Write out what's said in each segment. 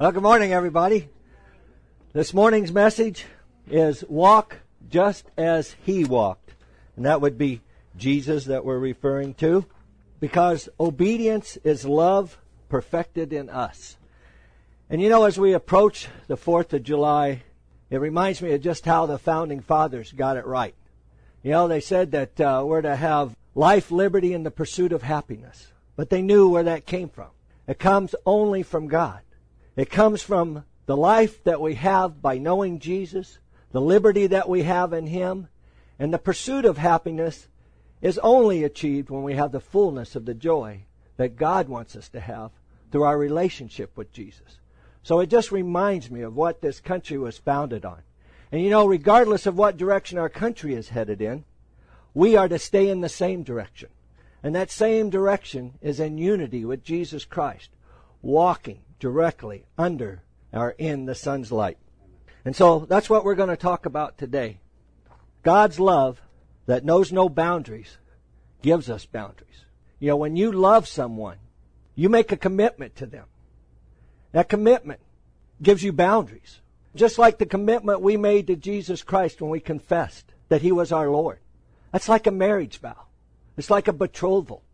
Well, good morning, everybody. This morning's message is walk just as He walked. And that would be Jesus that we're referring to, because obedience is love perfected in us. And you know, as we approach the 4th of July, it reminds me of just how the founding fathers got it right. You know, they said that we're to have life, liberty, and the pursuit of happiness. But they knew where that came from. It comes only from God. It comes from the life that we have by knowing Jesus, the liberty that we have in Him, and the pursuit of happiness is only achieved when we have the fullness of the joy that God wants us to have through our relationship with Jesus. So it just reminds me of what this country was founded on. And you know, regardless of what direction our country is headed in, we are to stay in the same direction. And that same direction is in unity with Jesus Christ, walking directly under or in the sun's light. And so that's what we're going to talk about today. God's love that knows no boundaries gives us boundaries. You know, when you love someone, you make a commitment to them. That commitment gives you boundaries. Just like the commitment we made to Jesus Christ when we confessed that He was our Lord. That's like a marriage vow. It's like a betrothal.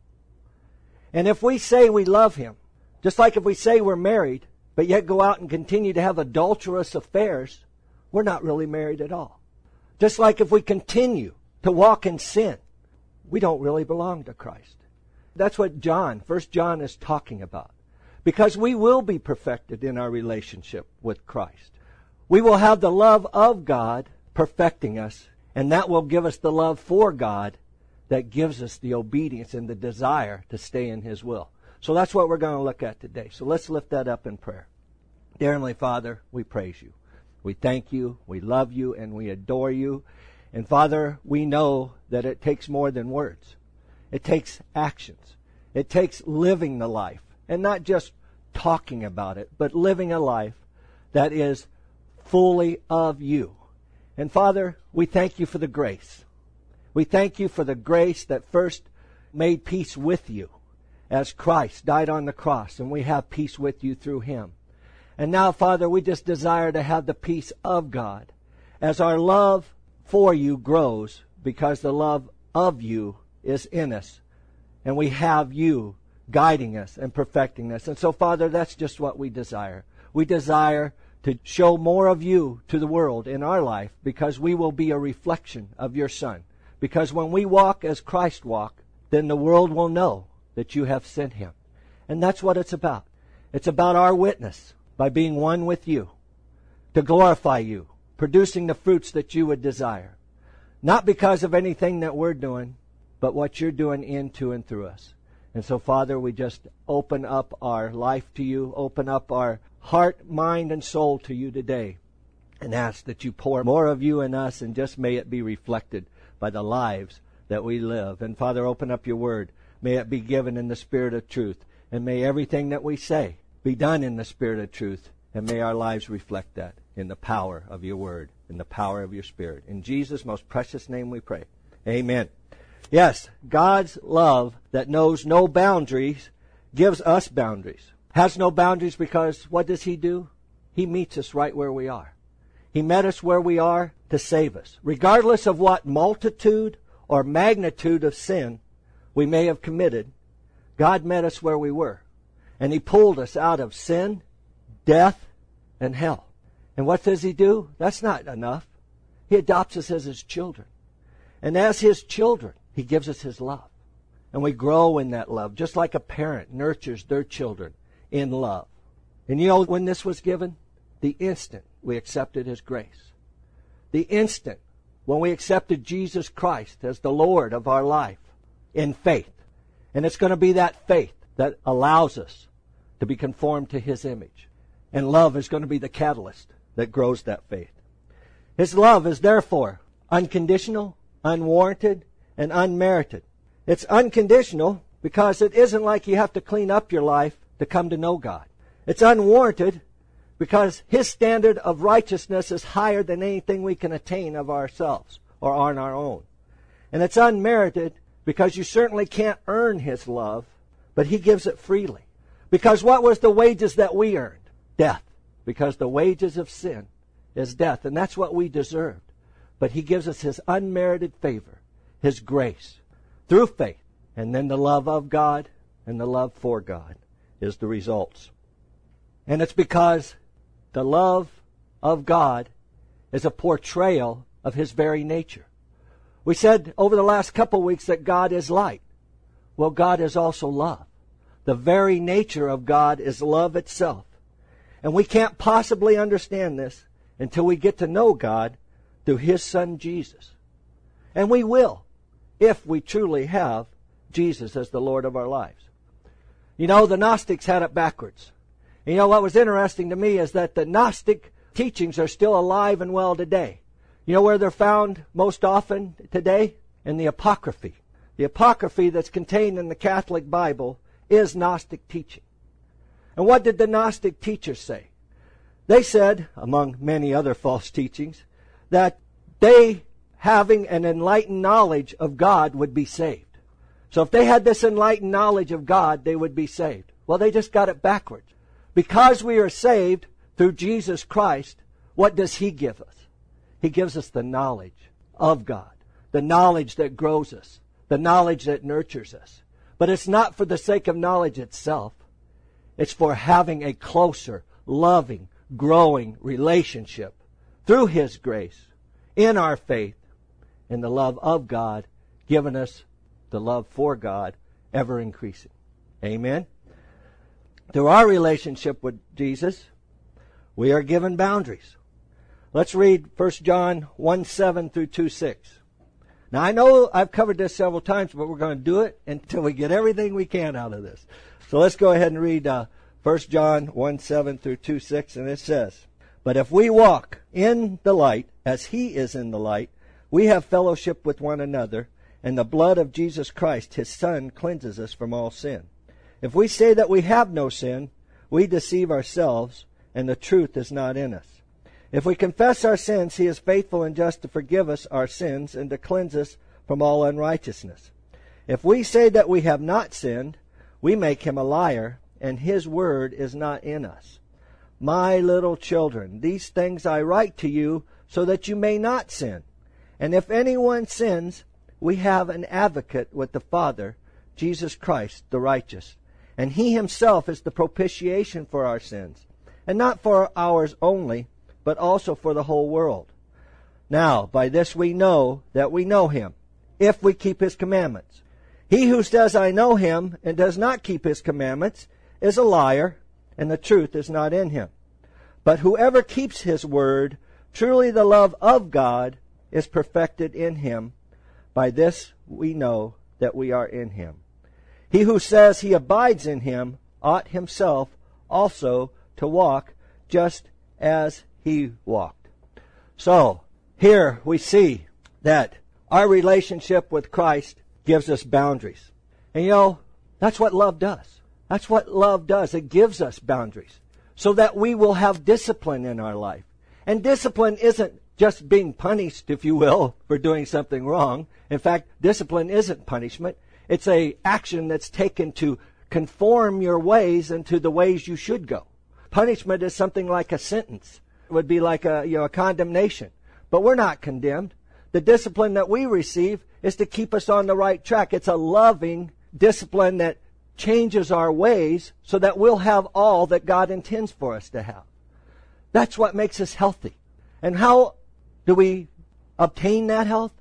And if we say we love Him, just like if we say we're married, but yet go out and continue to have adulterous affairs, we're not really married at all. Just like if we continue to walk in sin, we don't really belong to Christ. That's what 1 John is talking about. Because we will be perfected in our relationship with Christ. We will have the love of God perfecting us, and that will give us the love for God that gives us the obedience and the desire to stay in His will. So that's what we're going to look at today. So let's lift that up in prayer. Dear Heavenly Father, we praise You. We thank You, we love You, and we adore You. And Father, we know that it takes more than words. It takes actions. It takes living the life. And not just talking about it, but living a life that is fully of You. And Father, we thank You for the grace. We thank You for the grace that first made peace with You as Christ died on the cross, and we have peace with You through Him. And now, Father, we just desire to have the peace of God as our love for You grows, because the love of You is in us, and we have You guiding us and perfecting us. And so, Father, that's just what we desire. We desire to show more of You to the world in our life, because we will be a reflection of Your Son. Because when we walk as Christ walked, then the world will know that You have sent Him. And that's what it's about. It's about our witness by being one with You, to glorify You, producing the fruits that You would desire. Not because of anything that we're doing, but what You're doing in, to, and through us. And so, Father, we just open up our life to You, open up our heart, mind, and soul to You today, and ask that You pour more of You in us, and just may it be reflected by the lives that we live. And Father, open up Your Word. May it be given in the Spirit of truth. And may everything that we say be done in the Spirit of truth. And may our lives reflect that in the power of Your Word, in the power of Your Spirit. In Jesus' most precious name we pray. Amen. Yes, God's love that knows no boundaries gives us boundaries. Has no boundaries because what does He do? He meets us right where we are. He met us where we are to save us. Regardless of what multitude or magnitude of sin we may have committed, God met us where we were. And He pulled us out of sin, death, and hell. And what does He do? That's not enough. He adopts us as His children. And as His children, He gives us His love. And we grow in that love, just like a parent nurtures their children in love. And you know when this was given? The instant we accepted His grace. The instant when we accepted Jesus Christ as the Lord of our life in faith. And it's going to be that faith that allows us to be conformed to His image. And love is going to be the catalyst that grows that faith. His love is therefore unconditional, unwarranted, and unmerited. It's unconditional because it isn't like you have to clean up your life to come to know God. It's unwarranted because His standard of righteousness is higher than anything we can attain of ourselves or on our own. And it's unmerited because you certainly can't earn His love, but He gives it freely. Because what was the wages that we earned? Death. because the wages of sin is death, and that's what we deserved. But He gives us His unmerited favor, His grace, through faith, and then the love of God and the love for God is the results. And it's because the love of God is a portrayal of His very nature. We said over the last couple weeks that God is light. Well, God is also love. The very nature of God is love itself. And we can't possibly understand this until we get to know God through His Son Jesus. And we will, if we truly have Jesus as the Lord of our lives. You know, the Gnostics had it backwards. You know, what was interesting to me is that the Gnostic teachings are still alive and well today. You know where they're found most often today? In the Apocryphy. The Apocryphy that's contained in the Catholic Bible is Gnostic teaching. And what did the Gnostic teachers say? They said, among many other false teachings, that they, having an enlightened knowledge of God, would be saved. So if they had this enlightened knowledge of God, they would be saved. Well, they just got it backwards. Because we are saved through Jesus Christ, what does He give us? He gives us the knowledge of God, the knowledge that grows us, the knowledge that nurtures us. But it's not for the sake of knowledge itself. It's for having a closer, loving, growing relationship through His grace, in our faith, in the love of God, giving us the love for God, ever increasing. Amen? Through our relationship with Jesus, we are given boundaries. Let's read 1 John 1:7 through 2:6. Now, I know I've covered this several times, but we're going to do it until we get everything we can out of this. So let's go ahead and read 1 John 1:7 through 2:6, and it says, "But if we walk in the light, as He is in the light, we have fellowship with one another, and the blood of Jesus Christ, His Son, cleanses us from all sin. If we say that we have no sin, we deceive ourselves, and the truth is not in us. If we confess our sins, He is faithful and just to forgive us our sins and to cleanse us from all unrighteousness. If we say that we have not sinned, we make Him a liar, and His word is not in us. My little children, these things I write to you so that you may not sin. And if anyone sins, we have an advocate with the Father, Jesus Christ the righteous. And He Himself is the propitiation for our sins, and not for ours only, but also for the whole world. Now, by this we know that we know Him, if we keep His commandments. He who says, I know Him, and does not keep His commandments, is a liar, and the truth is not in him. But whoever keeps His word, truly the love of God is perfected in him. By this we know that we are in Him. He who says he abides in Him ought himself also to walk just as He walked. So, here we see that our relationship with Christ gives us boundaries. And you know, that's what love does. That's what love does. It gives us boundaries so that we will have discipline in our life. And discipline isn't just being punished, if you will, for doing something wrong. In fact, discipline isn't punishment. It's an action that's taken to conform your ways into the ways you should go. Punishment is something like a sentence. It would be like a condemnation. But we're not condemned. The discipline that we receive is to keep us on the right track. It's a loving discipline that changes our ways so that we'll have all that God intends for us to have. That's what makes us healthy. And how do we obtain that health?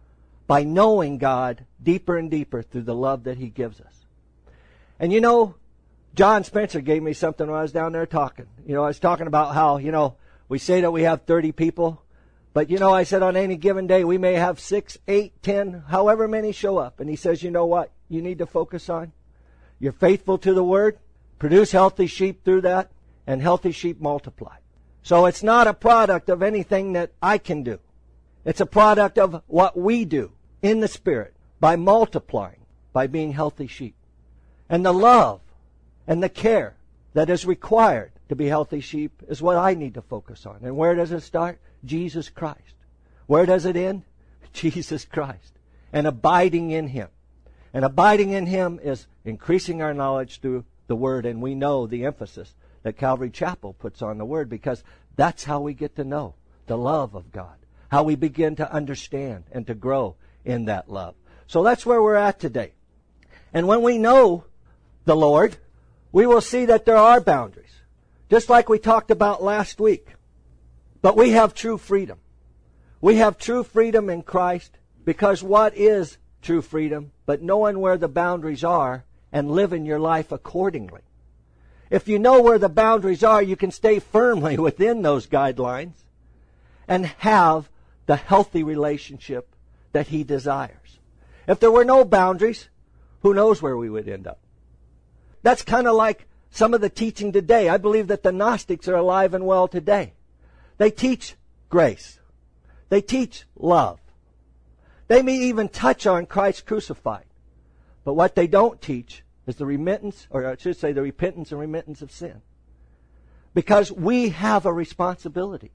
By knowing God deeper and deeper through the love that He gives us. And you know, John Spencer gave me something when I was down there talking. You know, I was talking about how, we say that we have 30 people. But, I said on any given day we may have 6, 8, 10, however many show up. And he says, you know what you need to focus on? You're faithful to the Word. Produce healthy sheep through that. And healthy sheep multiply. So it's not a product of anything that I can do. It's a product of what we do in the Spirit by multiplying, by being healthy sheep. And the love and the care that is required to be healthy sheep is what I need to focus on. And where does it start? Jesus Christ. Where does it end? Jesus Christ. And abiding in Him. And abiding in Him is increasing our knowledge through the Word. And we know the emphasis that Calvary Chapel puts on the Word, because that's how we get to know the love of God, how we begin to understand and to grow in that love. So that's where we're at today. And when we know the Lord, we will see that there are boundaries, just like we talked about last week. But we have true freedom. We have true freedom in Christ, because what is true freedom but knowing where the boundaries are and living your life accordingly? If you know where the boundaries are, you can stay firmly within those guidelines and have the healthy relationship that He desires. If there were no boundaries, who knows where we would end up? That's kind of like some of the teaching today. I believe that the Gnostics are alive and well today. They teach grace. They teach love. They may even touch on Christ crucified. But what they don't teach is the remittance, or I should say the repentance and remittance of sin. Because we have a responsibility.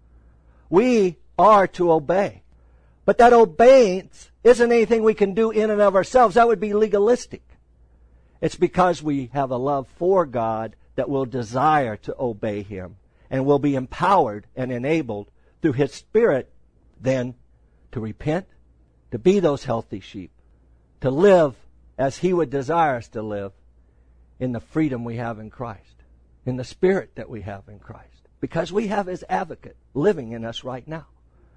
We are to obey. But that obedience isn't anything we can do in and of ourselves. That would be legalistic. It's because we have a love for God that will desire to obey Him and will be empowered and enabled through His Spirit then to repent, to be those healthy sheep, to live as He would desire us to live in the freedom we have in Christ, in the Spirit that we have in Christ, because we have His advocate living in us right now.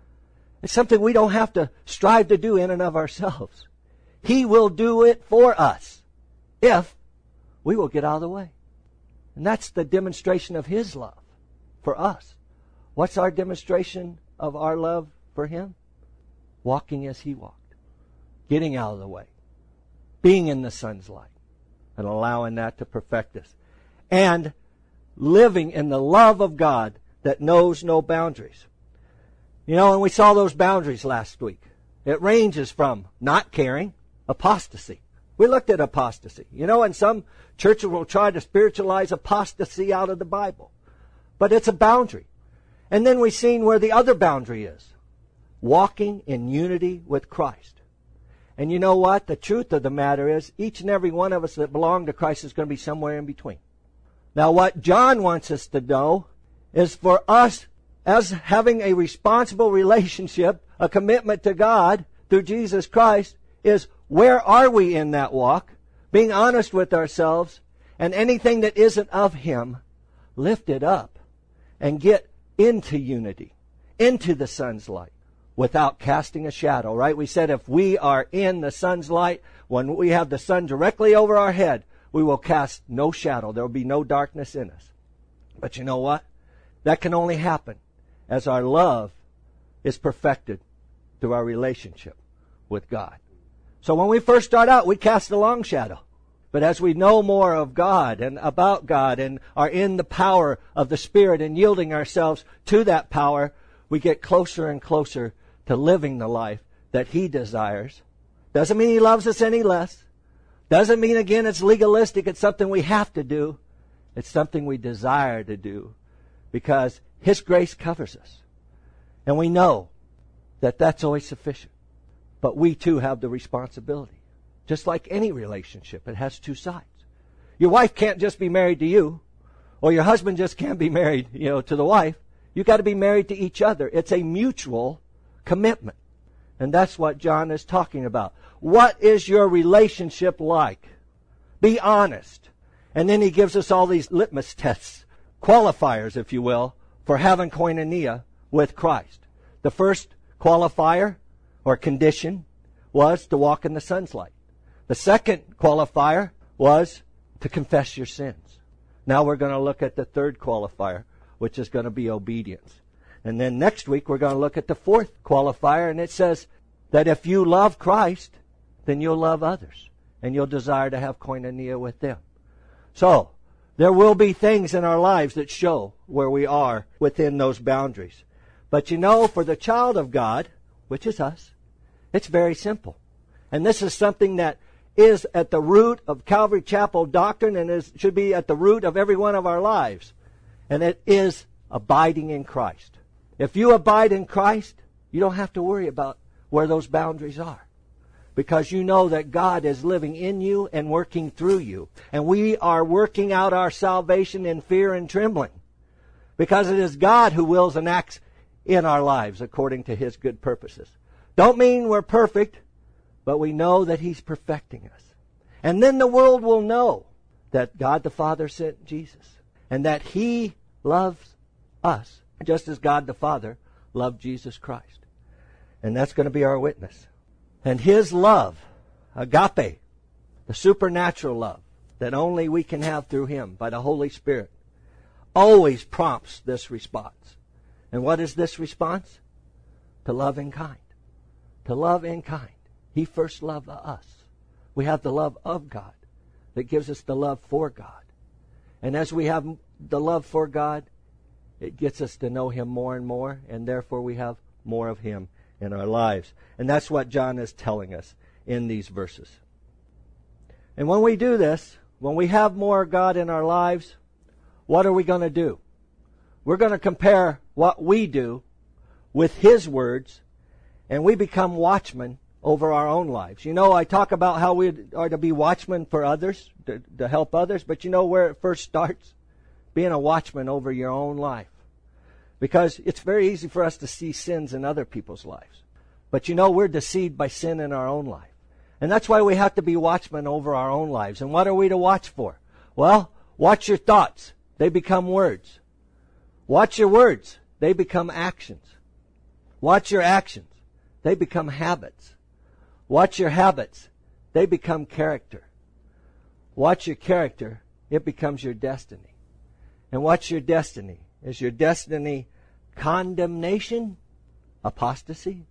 It's something we don't have to strive to do in and of ourselves. He will do it for us if we will get out of the way. And that's the demonstration of His love for us. What's our demonstration of our love for Him? Walking as He walked. Getting out of the way. Being in the sun's light. And allowing that to perfect us. And living in the love of God that knows no boundaries. You know, and we saw those boundaries last week. It ranges from not caring, apostasy. We looked at apostasy. You know, and some churches will try to spiritualize apostasy out of the Bible. But it's a boundary. And then we've seen where the other boundary is. Walking in unity with Christ. And you know what? The truth of the matter is, each and every one of us that belong to Christ is going to be somewhere in between. Now what John wants us to know is for us, as having a responsible relationship, a commitment to God through Jesus Christ, is where are we in that walk? Being honest with ourselves, and anything that isn't of Him, lift it up and get into unity, into the sun's light, without casting a shadow, right? We said if we are in the sun's light, when we have the sun directly over our head, we will cast no shadow. There will be no darkness in us. But you know what? That can only happen as our love is perfected through our relationship with God. So when we first start out, we cast a long shadow. But as we know more of God and about God and are in the power of the Spirit and yielding ourselves to that power, we get closer and closer to living the life that He desires. Doesn't mean He loves us any less. Doesn't mean, again, it's legalistic. It's something we have to do. It's something we desire to do because His grace covers us. And we know that that's always sufficient. But we too have the responsibility. Just like any relationship, it has two sides. Your wife can't just be married to you, or your husband just can't be married, to the wife. You've got to be married to each other. It's a mutual commitment. And that's what John is talking about. What is your relationship like? Be honest. And then he gives us all these litmus tests, qualifiers, if you will, for having koinonia with Christ. The first qualifier or condition was to walk in the sun's light. The second qualifier was to confess your sins. Now we're going to look at the third qualifier, which is going to be obedience. And then next week we're going to look at the fourth qualifier, and it says that if you love Christ, then you'll love others, and you'll desire to have koinonia with them. So, there will be things in our lives that show where we are within those boundaries. But for the child of God, which is us, it's very simple. And this is something that is at the root of Calvary Chapel doctrine and should be at the root of every one of our lives. And it is abiding in Christ. If you abide in Christ, you don't have to worry about where those boundaries are. because you know that God is living in you and working through you. And we are working out our salvation in fear and trembling, because it is God who wills and acts in our lives according to His good purposes. Don't mean we're perfect, but we know that He's perfecting us. And then the world will know that God the Father sent Jesus, and that He loves us just as God the Father loved Jesus Christ. And that's going to be our witness. And His love, agape, the supernatural love that only we can have through Him by the Holy Spirit, always prompts this response. And what is this response? To love in kind. To love in kind. He first loved us. We have the love of God that gives us the love for God. And as we have the love for God, it gets us to know Him more and more, and therefore we have more of Him in our lives. And that's what John is telling us in these verses. And when we do this, when we have more God in our lives, what are we going to do? We're going to compare what we do with His words, and we become watchmen over our own lives. You know, I talk about how we are to be watchmen for others, to help others, but you know where it first starts? Being a watchman over your own life. Because it's very easy for us to see sins in other people's lives. But you know, we're deceived by sin in our own life. And that's why we have to be watchmen over our own lives. And what are we to watch for? Well, watch your thoughts. They become words. Watch your words. They become actions. Watch your actions. They become habits. Watch your habits. They become character. Watch your character. It becomes your destiny. And what's your destiny? Is your destiny condemnation, apostasy,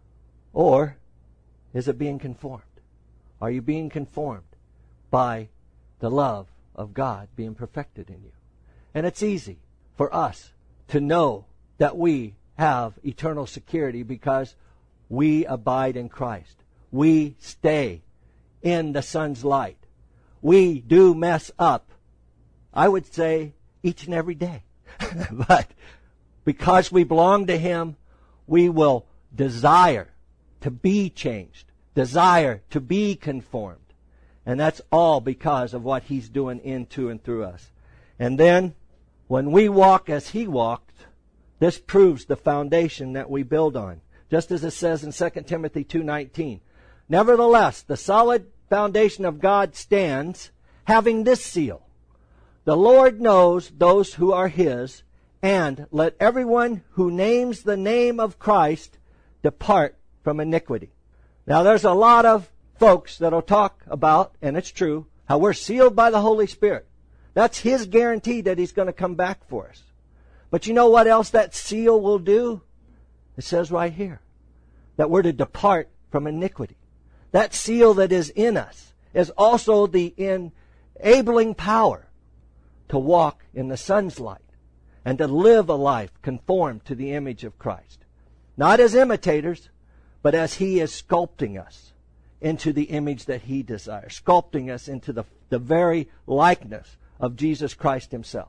or is it being conformed? Are you being conformed by the love of God being perfected in you? And it's easy for us to know that we have eternal security because we abide in Christ. We stay in the Son's light. We do mess up, I would say, each and every day. But because we belong to Him, we will desire to be changed, desire to be conformed. And that's all because of what He's doing into and through us. And then, when we walk as He walked, this proves the foundation that we build on. Just as it says in 2 Timothy 2:19. Nevertheless, the solid foundation of God stands, having this seal. The Lord knows those who are His, and let everyone who names the name of Christ depart from iniquity. Now there's a lot of folks that'll talk about, and it's true, how we're sealed by the Holy Spirit. That's His guarantee that He's going to come back for us. But you know what else that seal will do? It says right here that we're to depart from iniquity. That seal that is in us is also the enabling power to walk in the Son's light and to live a life conformed to the image of Christ. Not as imitators, but as He is sculpting us into the image that He desires, sculpting us into the very likeness of Jesus Christ Himself.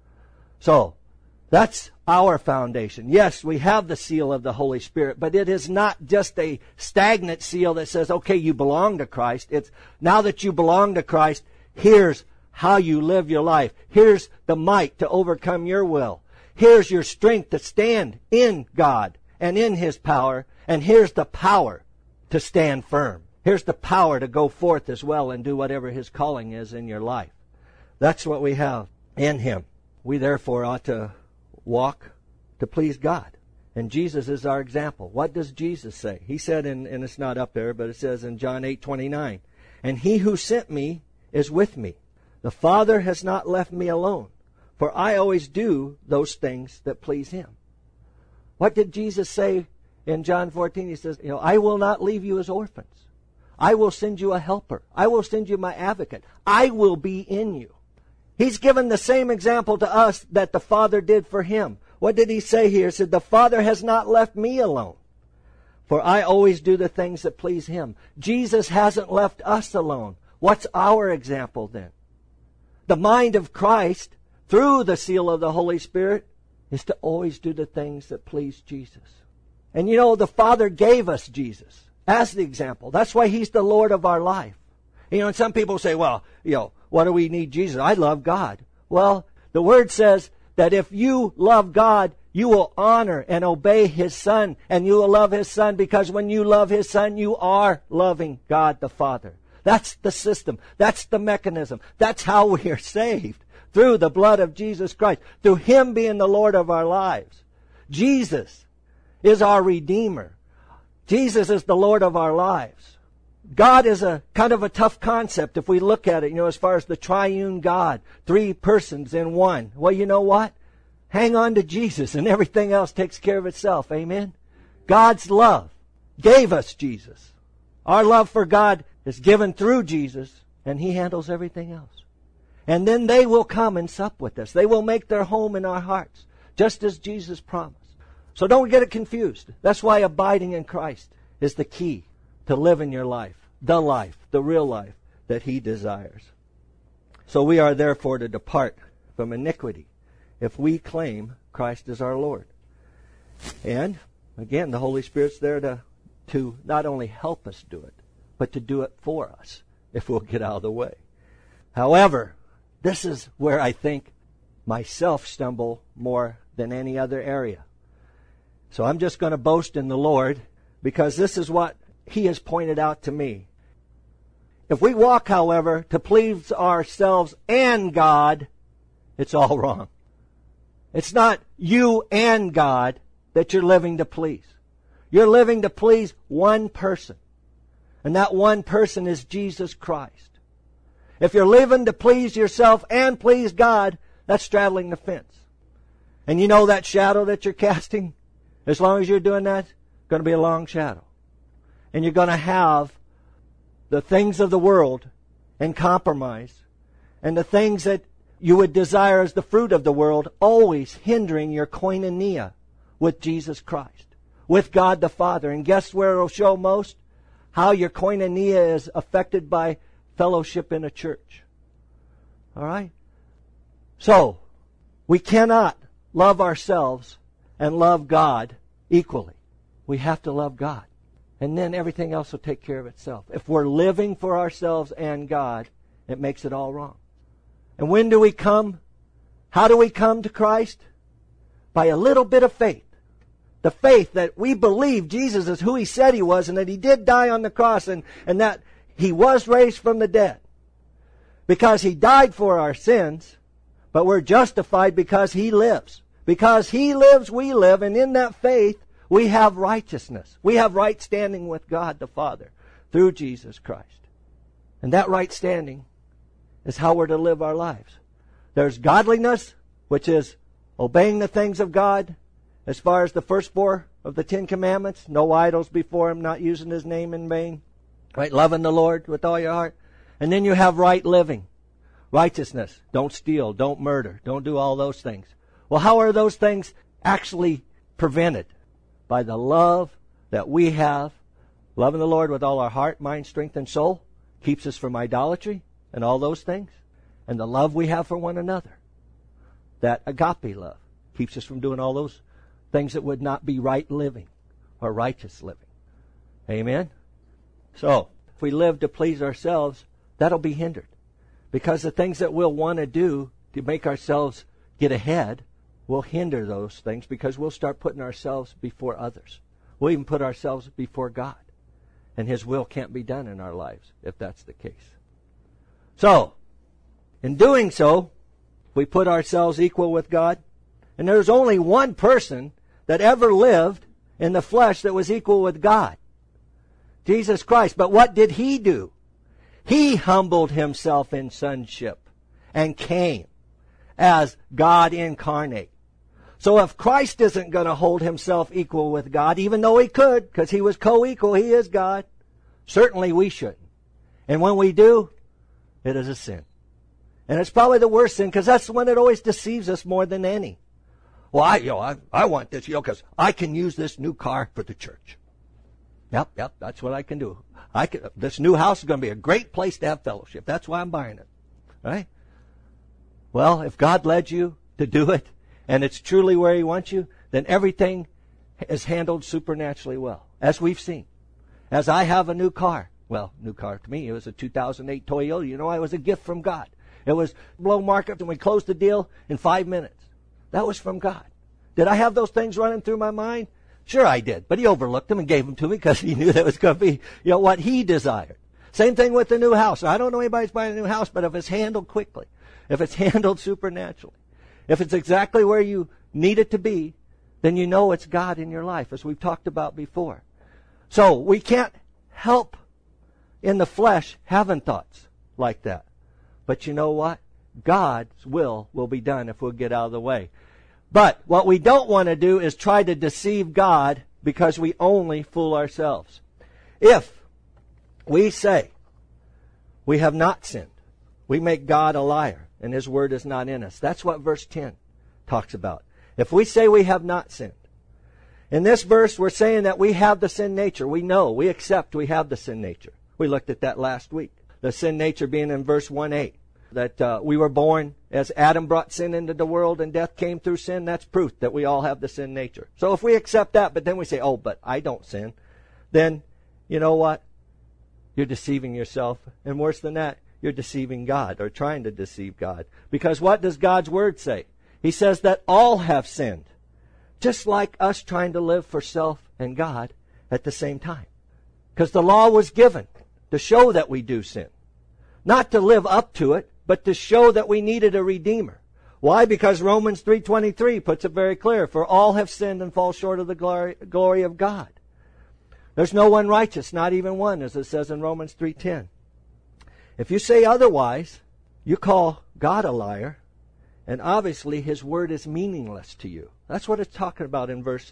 So, that's our foundation. Yes, we have the seal of the Holy Spirit, but it is not just a stagnant seal that says, okay, you belong to Christ. It's now that you belong to Christ, here's how you live your life. Here's the might to overcome your will. Here's your strength to stand in God and in His power. And here's the power to stand firm. Here's the power to go forth as well and do whatever His calling is in your life. That's what we have in Him. We therefore ought to walk to please God. And Jesus is our example. What does Jesus say? He said, and it's not up there, but it says in John 8:29, and He who sent me is with me. The Father has not left me alone, for I always do those things that please Him. What did Jesus say in John 14? He says, I will not leave you as orphans. I will send you a helper. I will send you my advocate. I will be in you. He's given the same example to us that the Father did for Him. What did He say here? He said, the Father has not left me alone, for I always do the things that please Him. Jesus hasn't left us alone. What's our example then? The mind of Christ, through the seal of the Holy Spirit, is to always do the things that please Jesus. And the Father gave us Jesus. as the example. That's why He's the Lord of our life. And some people say, well, what do we need Jesus? I love God. Well, the Word says that if you love God, you will honor and obey His Son, and you will love His Son, because when you love His Son, you are loving God the Father. That's the system. That's the mechanism. That's how we are saved. Through the blood of Jesus Christ. Through Him being the Lord of our lives. Jesus is our Redeemer. Jesus is the Lord of our lives. God is a kind of a tough concept if we look at it, as far as the triune God. 3 persons in one. Well, you know what? Hang on to Jesus and everything else takes care of itself. Amen? God's love gave us Jesus. Our love for God is given through Jesus, and He handles everything else. And then they will come and sup with us. They will make their home in our hearts, just as Jesus promised. So don't get it confused. That's why abiding in Christ is the key to living your life, the real life that He desires. So we are therefore to depart from iniquity if we claim Christ as our Lord. And, again, the Holy Spirit's there to not only help us do it, but to do it for us if we'll get out of the way. However, this is where I think myself stumble more than any other area. So I'm just going to boast in the Lord, because this is what He has pointed out to me. If we walk, however, to please ourselves and God, it's all wrong. It's not you and God that you're living to please. You're living to please one person. And that one person is Jesus Christ. If you're living to please yourself and please God, that's straddling the fence. And you know that shadow that you're casting? As long as you're doing that, it's going to be a long shadow. And you're going to have the things of the world and compromise, and the things that you would desire as the fruit of the world, always hindering your koinonia with Jesus Christ, with God the Father. And guess where it'll show most? How your koinonia is affected by fellowship in a church. All right? So, we cannot love ourselves and love God equally. We have to love God. And then everything else will take care of itself. If we're living for ourselves and God, it makes it all wrong. And when do we come? How do we come to Christ? By a little bit of faith. The faith that we believe Jesus is who He said He was, and that He did die on the cross, and that He was raised from the dead. Because He died for our sins, but we're justified because He lives. Because He lives, we live, and in that faith, we have righteousness. We have right standing with God the Father through Jesus Christ. And that right standing is how we're to live our lives. There's godliness, which is obeying the things of God, as far as the first 4 of the 10 Commandments. No idols before Him, not using His name in vain. Right? Loving the Lord with all your heart. And then you have right living. Righteousness. Don't steal. Don't murder. Don't do all those things. Well, how are those things actually prevented? By the love that we have. Loving the Lord with all our heart, mind, strength, and soul. Keeps us from idolatry and all those things. And the love we have for one another. That agape love. Keeps us from doing all those things that would not be right living or righteous living. Amen? So, if we live to please ourselves, that'll be hindered. Because the things that we'll want to do to make ourselves get ahead will hinder those things, because we'll start putting ourselves before others. We'll even put ourselves before God. And His will can't be done in our lives if that's the case. So, in doing so, we put ourselves equal with God. And there's only one person that ever lived in the flesh that was equal with God. Jesus Christ. But what did He do? He humbled Himself in sonship and came as God incarnate. So if Christ isn't going to hold Himself equal with God, even though He could, because He was co-equal, He is God, certainly we shouldn't. And when we do, it is a sin. And it's probably the worst sin, because that's the one that always deceives us more than any. Well, I want this, because I can use this new car for the church. Yep, that's what I can do. This new house is going to be a great place to have fellowship. That's why I'm buying it. Right? Well, if God led you to do it, and it's truly where He wants you, then everything is handled supernaturally well, as we've seen. as I have a new car. Well, new car to me, it was a 2008 Toyota. You know, it was a gift from God. It was below market, and we closed the deal in 5 minutes. That was from God. Did I have those things running through my mind? Sure I did. But he overlooked them and gave them to me because he knew that was going to be, what he desired. Same thing with the new house. I don't know anybody's buying a new house, but if it's handled quickly, if it's handled supernaturally, if it's exactly where you need it to be, then you know it's God in your life, as we've talked about before. So we can't help in the flesh having thoughts like that. But you know what? God's will be done if we'll get out of the way. But what we don't want to do is try to deceive God, because we only fool ourselves. If we say we have not sinned, we make God a liar, and His word is not in us. That's what verse 10 talks about. If we say we have not sinned. In this verse, we're saying that we have the sin nature. We know, we accept we have the sin nature. We looked at that last week. The sin nature being in verse 1:8. That we were born as Adam brought sin into the world and death came through sin. That's proof that we all have the sin nature. So if we accept that, but then we say, oh, but I don't sin, then you know what? You're deceiving yourself. And worse than that, you're deceiving God, or trying to deceive God. Because what does God's word say? He says that all have sinned. Just like us trying to live for self and God at the same time. Because the law was given to show that we do sin. Not to live up to it, but to show that we needed a Redeemer. Why? Because Romans 3:23 puts it very clear. For all have sinned and fall short of the glory of God. There's no one righteous, not even one, as it says in Romans 3:10. If you say otherwise, you call God a liar, and obviously His word is meaningless to you. That's what it's talking about in verse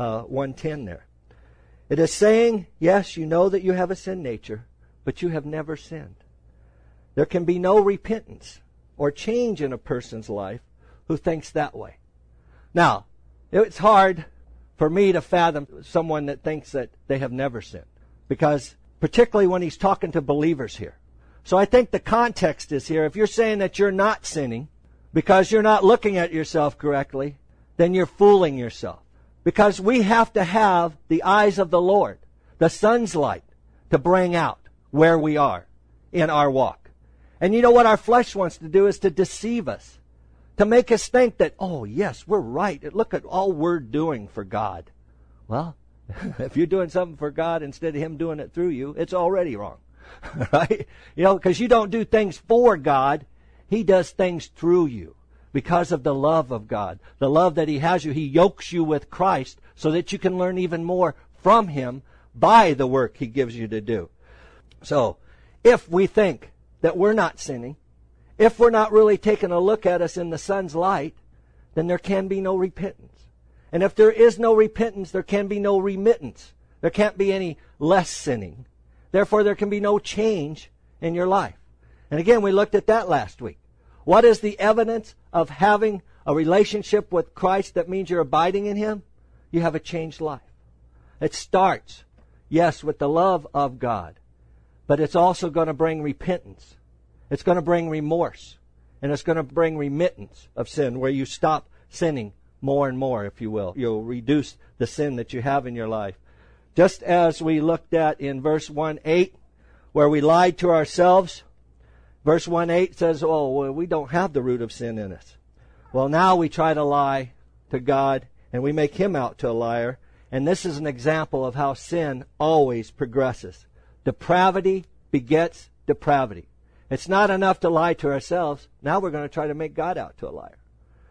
1:10 there. It is saying, yes, you know that you have a sin nature, but you have never sinned. There can be no repentance or change in a person's life who thinks that way. Now, it's hard for me to fathom someone that thinks that they have never sinned, because particularly when he's talking to believers here. So I think the context is here. If you're saying that you're not sinning because you're not looking at yourself correctly, then you're fooling yourself. Because we have to have the eyes of the Lord, the sun's light, to bring out where we are in our walk. And you know what our flesh wants to do is to deceive us, to make us think that, oh yes, we're right. Look at all we're doing for God. Well, if you're doing something for God instead of Him doing it through you, it's already wrong. Right? Because you don't do things for God. He does things through you because of the love of God. The love that He has you. He yokes you with Christ so that you can learn even more from Him by the work He gives you to do. So, if we think that we're not sinning, if we're not really taking a look at us in the sun's light, then there can be no repentance. And if there is no repentance, there can be no remittance. There can't be any less sinning. Therefore, there can be no change in your life. And again, we looked at that last week. What is the evidence of having a relationship with Christ that means you're abiding in Him? You have a changed life. It starts, yes, with the love of God. But it's also going to bring repentance. It's going to bring remorse. And it's going to bring remittance of sin, where you stop sinning more and more, if you will. You'll reduce the sin that you have in your life. Just as we looked at in verse 1:8, where we lied to ourselves. Verse 1:8 says, oh, well, we don't have the root of sin in us. Well, now we try to lie to God, and we make Him out to a liar. And this is an example of how sin always progresses. Depravity begets depravity. It's not enough to lie to ourselves. Now we're going to try to make God out to a liar.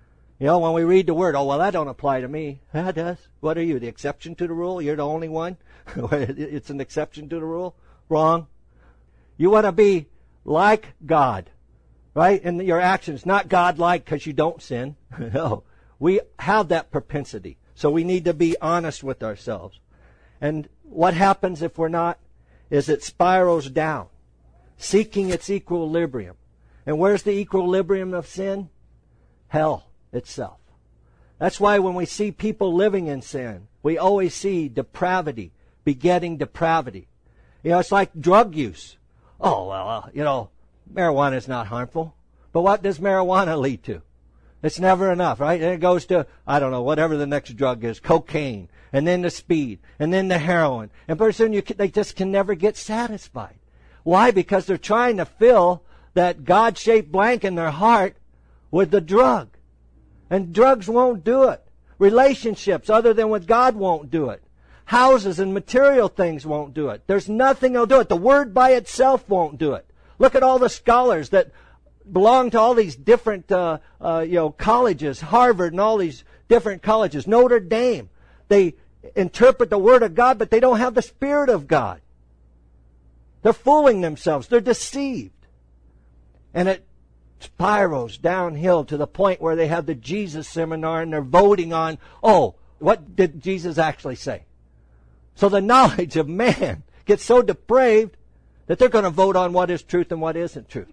When we read the Word, oh, well, that don't apply to me. That does. What are you, the exception to the rule? You're the only one? It's an exception to the rule? Wrong. You want to be like God, right? In your actions, not God-like because you don't sin. No. We have that propensity. So we need to be honest with ourselves. And what happens if we're not is it spirals down, seeking its equilibrium. And where's the equilibrium of sin? Hell itself. That's why when we see people living in sin, we always see depravity begetting depravity. It's like drug use. Oh, well, marijuana is not harmful. But what does marijuana lead to? It's never enough, right? And it goes to, I don't know, whatever the next drug is, cocaine, and then the speed, and then the heroin. And pretty soon they just can never get satisfied. Why? Because they're trying to fill that God-shaped blank in their heart with the drug. And drugs won't do it. Relationships other than with God won't do it. Houses and material things won't do it. There's nothing that'll do it. The Word by itself won't do it. Look at all the scholars that belong to all these different colleges, Harvard and all these different colleges, Notre Dame. They interpret the Word of God, but they don't have the Spirit of God. They're fooling themselves. They're deceived. And it spirals downhill to the point where they have the Jesus seminar and they're voting on, what did Jesus actually say? So the knowledge of man gets so depraved that they're going to vote on what is truth and what isn't truth.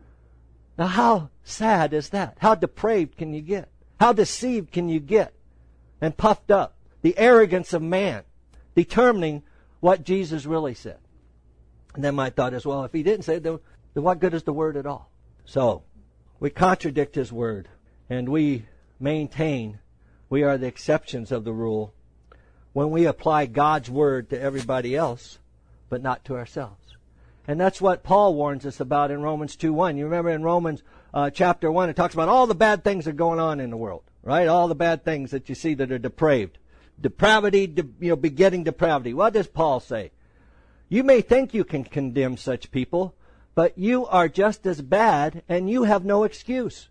Now how sad is that? How depraved can you get? How deceived can you get? And puffed up. The arrogance of man determining what Jesus really said. And then my thought is, well, if he didn't say it, then what good is the Word at all? So, we contradict His Word, and we maintain we are the exceptions of the rule when we apply God's Word to everybody else, but not to ourselves. And that's what Paul warns us about in Romans 2:1. You remember in Romans chapter 1, it talks about all the bad things that are going on in the world, right? All the bad things that you see that are depraved. Depravity, begetting depravity. What does Paul say? You may think you can condemn such people, but you are just as bad, and you have no excuse.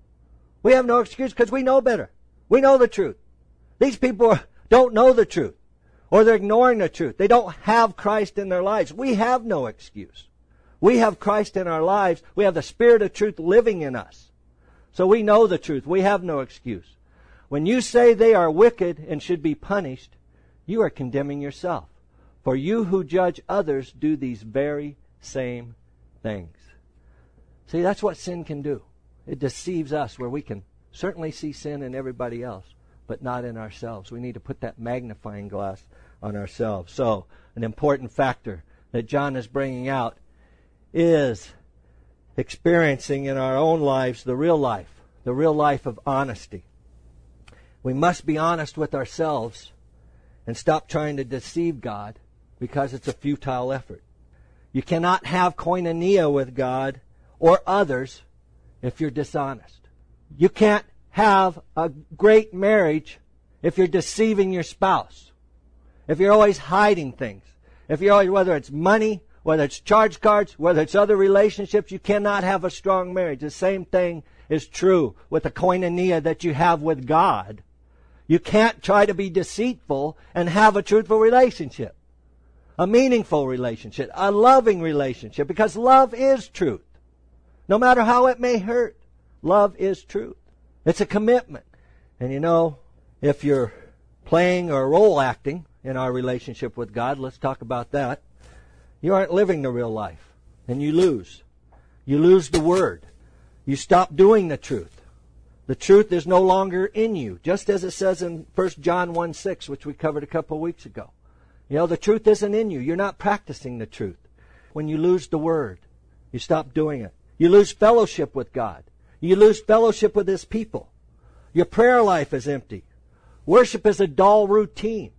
We have no excuse because we know better. We know the truth. These people don't know the truth, or they're ignoring the truth. They don't have Christ in their lives. We have no excuse. We have Christ in our lives. We have the Spirit of truth living in us. So we know the truth. We have no excuse. When you say they are wicked and should be punished, you are condemning yourself. For you who judge others do these very same things. See, that's what sin can do. It deceives us where we can certainly see sin in everybody else, but not in ourselves. We need to put that magnifying glass on ourselves. So, an important factor that John is bringing out is experiencing in our own lives the real life of honesty. We must be honest with ourselves and stop trying to deceive God, because it's a futile effort. You cannot have koinonia with God or others if you're dishonest. You can't have a great marriage if you're deceiving your spouse. If you're always hiding things. If you're always, whether it's money, whether it's charge cards, whether it's other relationships, you cannot have a strong marriage. The same thing is true with the koinonia that you have with God. You can't try to be deceitful and have a truthful relationship. A meaningful relationship, a loving relationship, because love is truth. No matter how it may hurt, love is truth. It's a commitment. And if you're playing or role acting in our relationship with God, let's talk about that, you aren't living the real life. And you lose. You lose the Word. You stop doing the truth. The truth is no longer in you, just as it says in 1 John 1:6, which we covered a couple of weeks ago. The truth isn't in you. You're not practicing the truth. When you lose the Word, you stop doing it. You lose fellowship with God. You lose fellowship with His people. Your prayer life is empty. Worship is a dull routine.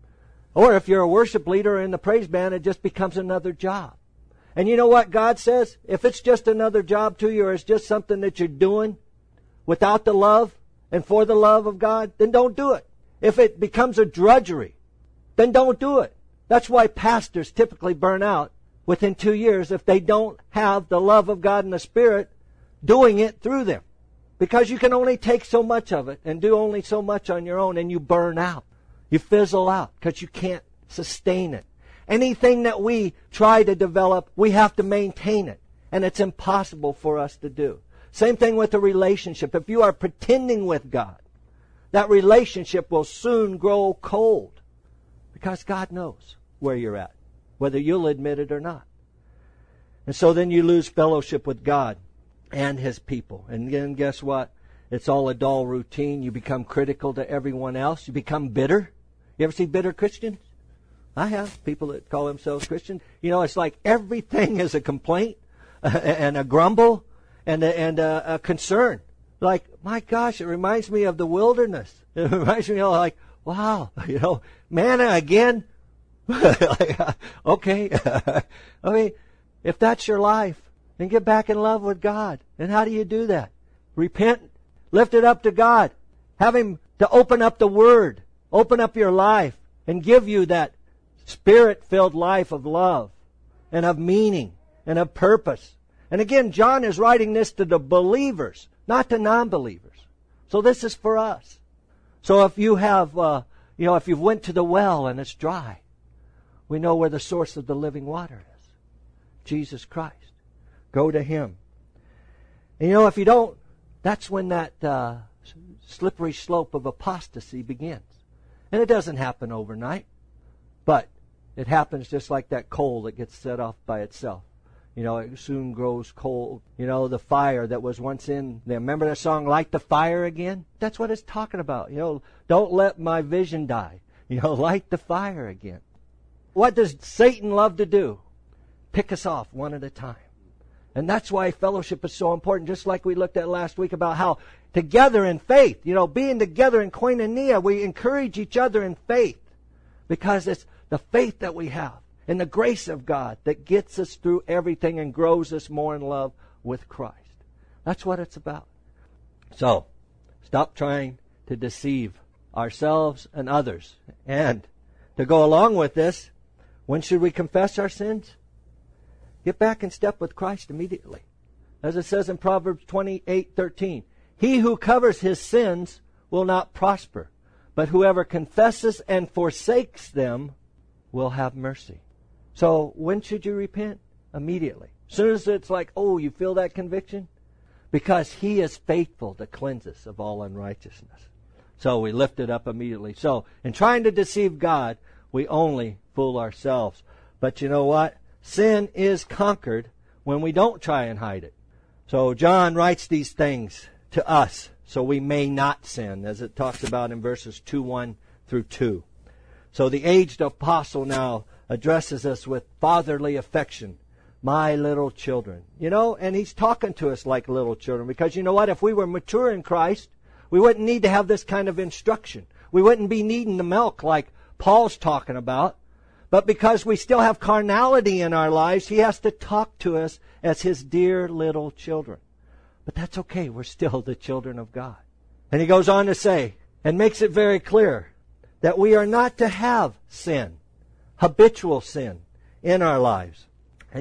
Or if you're a worship leader or in the praise band, it just becomes another job. And you know what God says? If it's just another job to you, or it's just something that you're doing without the love and for the love of God, then don't do it. If it becomes a drudgery, then don't do it. That's why pastors typically burn out within 2 years if they don't have the love of God and the Spirit doing it through them. Because you can only take so much of it and do only so much on your own, and you burn out. You fizzle out because you can't sustain it. Anything that we try to develop, we have to maintain it. And it's impossible for us to do. Same thing with a relationship. If you are pretending with God, that relationship will soon grow cold. Because God knows where you're at, whether you'll admit it or not. And so then you lose fellowship with God and His people. And then guess what? It's all a dull routine. You become critical to everyone else. You become bitter. You ever see bitter Christians? I have. People that call themselves Christians. It's like everything is a complaint and a grumble and a concern. like, my gosh, it reminds me of the wilderness. It reminds me of like, wow, manna again? Okay. I mean, if that's your life, then get back in love with God. And how do you do that? Repent, lift it up to God. Have Him to open up the Word, open up your life, and give you that Spirit-filled life of love and of meaning and of purpose. And again, John is writing this to the believers, not to non-believers. So this is for us. So if you have, if you've went to the well and it's dry, we know where the source of the living water is. Jesus Christ. Go to Him. And if you don't, that's when that slippery slope of apostasy begins. And it doesn't happen overnight, but it happens just like that coal that gets set off by itself. It soon grows cold. The fire that was once in there. Remember that song, Light the Fire Again? That's what it's talking about. Don't let my vision die. Light the fire again. What does Satan love to do? Pick us off one at a time. And that's why fellowship is so important, just like we looked at last week about how together in faith, being together in koinonia, we encourage each other in faith because it's the faith that we have and the grace of God that gets us through everything and grows us more in love with Christ. That's what it's about. So, stop trying to deceive ourselves and others. And to go along with this, when should we confess our sins? Get back in step with Christ immediately. As it says in Proverbs 28:13, he who covers his sins will not prosper, but whoever confesses and forsakes them will have mercy. So when should you repent? Immediately. As soon as it's like, you feel that conviction? Because He is faithful to cleanse us of all unrighteousness. So we lift it up immediately. So in trying to deceive God, we only fool ourselves. But you know what? Sin is conquered when we don't try and hide it. So John writes these things to us so we may not sin, as it talks about in verses 2:1 through 2. So the aged apostle now addresses us with fatherly affection. My little children. And he's talking to us like little children because you know what? If we were mature in Christ, we wouldn't need to have this kind of instruction. We wouldn't be needing the milk like Paul's talking about. But because we still have carnality in our lives, he has to talk to us as his dear little children. But that's okay. We're still the children of God. And he goes on to say, and makes it very clear, that we are not to have sin, habitual sin, in our lives. And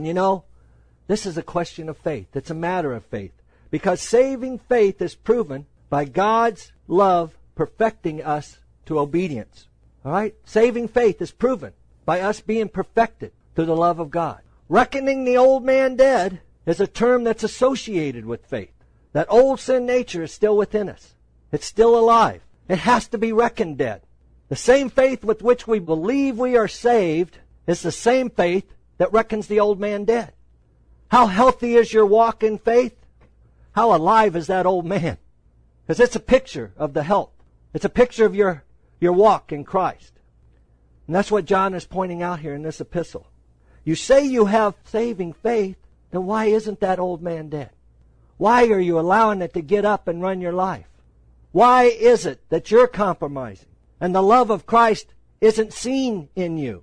this is a question of faith. It's a matter of faith. Because saving faith is proven by God's love perfecting us to obedience. All right? Saving faith is proven by us being perfected through the love of God. Reckoning the old man dead is a term that's associated with faith. That old sin nature is still within us. It's still alive. It has to be reckoned dead. The same faith with which we believe we are saved is the same faith that reckons the old man dead. How healthy is your walk in faith? How alive is that old man? Because it's a picture of the health. It's a picture of your walk in Christ. And that's what John is pointing out here in this epistle. You say you have saving faith, then why isn't that old man dead? Why are you allowing it to get up and run your life? Why is it that you're compromising and the love of Christ isn't seen in you?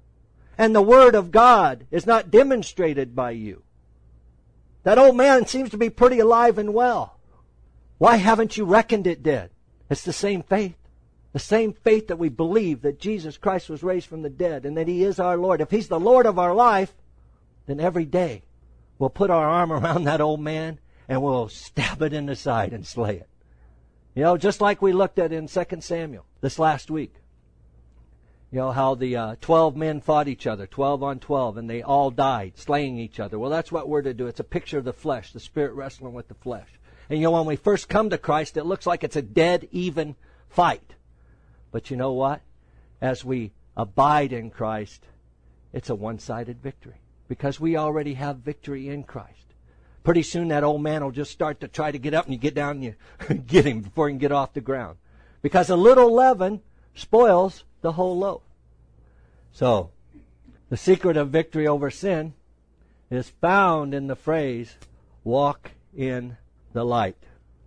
And the Word of God is not demonstrated by you? That old man seems to be pretty alive and well. Why haven't you reckoned it dead? It's the same faith. The same faith that we believe that Jesus Christ was raised from the dead and that He is our Lord. If He's the Lord of our life, then every day we'll put our arm around that old man and we'll stab it in the side and slay it. Just like we looked at in 2 Samuel this last week. How the 12 men fought each other, 12 on 12, and they all died, slaying each other. Well, that's what we're to do. It's a picture of the flesh, the spirit wrestling with the flesh. And when we first come to Christ, it looks like it's a dead, even fight. But you know what? As we abide in Christ, it's a one-sided victory. Because we already have victory in Christ. Pretty soon that old man will just start to try to get up and you get down and you get him before he can get off the ground. Because a little leaven spoils the whole loaf. So, the secret of victory over sin is found in the phrase, walk in the light.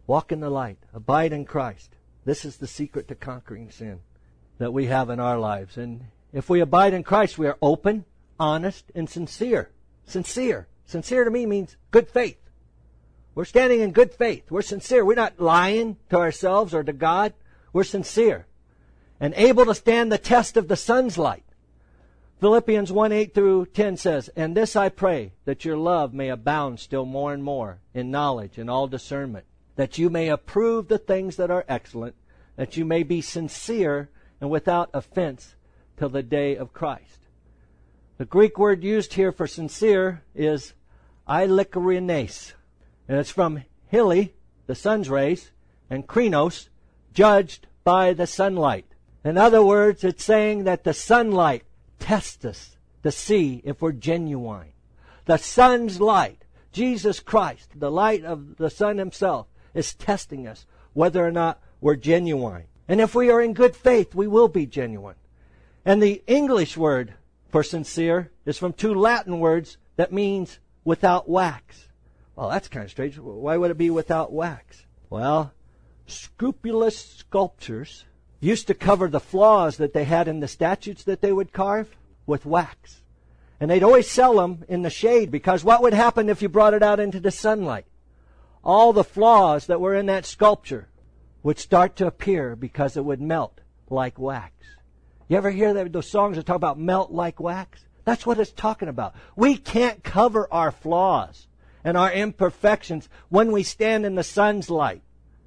Walk in the light. Abide in Christ. This is the secret to conquering sin that we have in our lives. And if we abide in Christ, we are open, honest, and sincere. Sincere. Sincere to me means good faith. We're standing in good faith. We're sincere. We're not lying to ourselves or to God. We're sincere and able to stand the test of the sun's light. Philippians 1:8-10 says, "And this I pray, that your love may abound still more and more in knowledge and all discernment, that you may approve the things that are excellent, that you may be sincere and without offense till the day of Christ." The Greek word used here for sincere is eilikarenes, and it's from heli, the sun's rays, and krinos, judged by the sunlight. In other words, it's saying that the sunlight tests us to see if we're genuine. The sun's light, Jesus Christ, the light of the sun himself, is testing us whether or not we're genuine. And if we are in good faith, we will be genuine. And the English word for sincere is from two Latin words that means without wax. Well, that's kind of strange. Why would it be without wax? Well, scrupulous sculptors used to cover the flaws that they had in the statues that they would carve with wax. And they'd always sell them in the shade, because what would happen if you brought it out into the sunlight? All the flaws that were in that sculpture would start to appear because it would melt like wax. You ever hear those songs that talk about melt like wax? That's what it's talking about. We can't cover our flaws and our imperfections when we stand in the sun's light.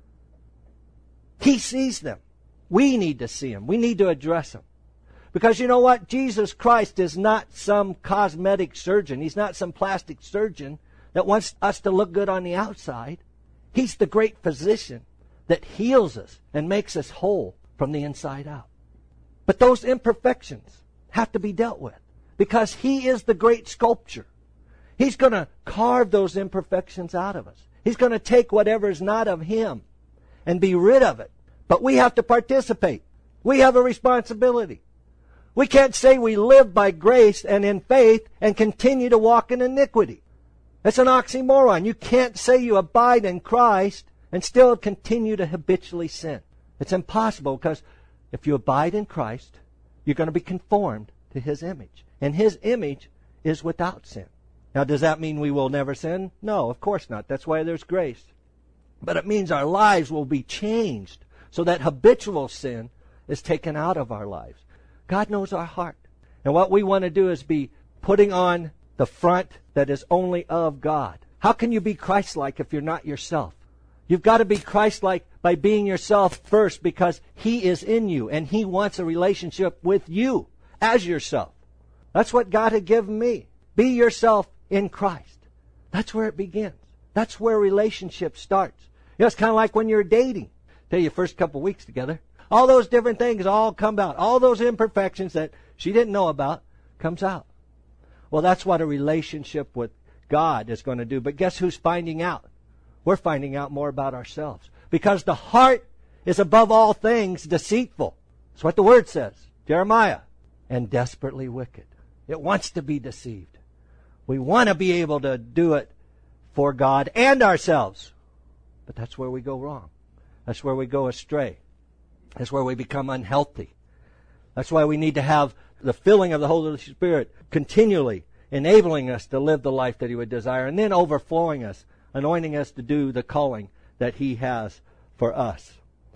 He sees them. We need to see them. We need to address them. Because you know what? Jesus Christ is not some cosmetic surgeon. He's not some plastic surgeon that wants us to look good on the outside. He's the great physician that heals us and makes us whole from the inside out. But those imperfections have to be dealt with, because He is the great sculptor. He's going to carve those imperfections out of us. He's going to take whatever is not of Him and be rid of it. But we have to participate. We have a responsibility. We can't say we live by grace and in faith and continue to walk in iniquity. That's an oxymoron. You can't say you abide in Christ and still continue to habitually sin. It's impossible, because if you abide in Christ, you're going to be conformed to His image. And His image is without sin. Now, does that mean we will never sin? No, of course not. That's why there's grace. But it means our lives will be changed so that habitual sin is taken out of our lives. God knows our heart. And what we want to do is be putting on the front that is only of God. How can you be Christ-like if you're not yourself? You've got to be Christ-like by being yourself first, because He is in you and He wants a relationship with you as yourself. That's what God had given me. Be yourself in Christ. That's where it begins. That's where relationship starts. You know, it's kind of like when you're dating. Tell you, first couple of weeks together, all those different things all come out. All those imperfections that she didn't know about comes out. Well, that's what a relationship with God is going to do. But guess who's finding out? We're finding out more about ourselves. Because the heart is above all things deceitful. That's what the Word says. Jeremiah. And desperately wicked. It wants to be deceived. We want to be able to do it for God and ourselves. But that's where we go wrong. That's where we go astray. That's where we become unhealthy. That's why we need to have the filling of the Holy Spirit continually enabling us to live the life that He would desire, and then overflowing us, anointing us to do the calling that He has for us.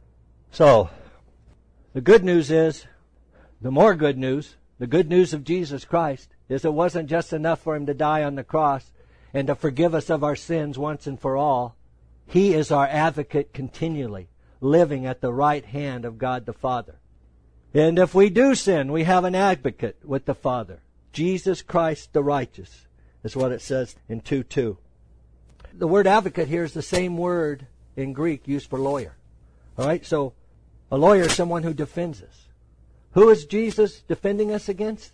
So, the good news is, the more good news, the good news of Jesus Christ, is it wasn't just enough for Him to die on the cross and to forgive us of our sins once and for all. He is our advocate continually, living at the right hand of God the Father. And if we do sin, we have an advocate with the Father. Jesus Christ the righteous is what it says in 2:2. The word advocate here is the same word in Greek used for lawyer. All right, so a lawyer is someone who defends us. Who is Jesus defending us against?